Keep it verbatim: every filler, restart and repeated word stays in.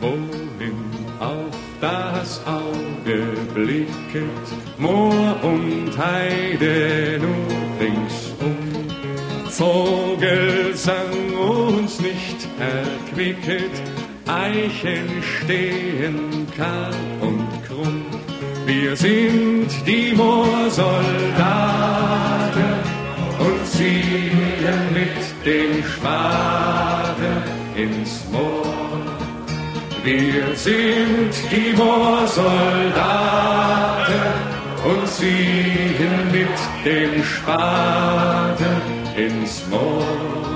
wohin auf das Auge blicket, Moor und Heide nur ringsum. Vogelsang uns nicht erquicket, Eichen stehen kahl und krumm. Wir sind die Moorsoldaten und ziehen mit dem Spaten ins Moor. Wir sind die Moorsoldaten und ziehen mit dem Spaten ins Moor.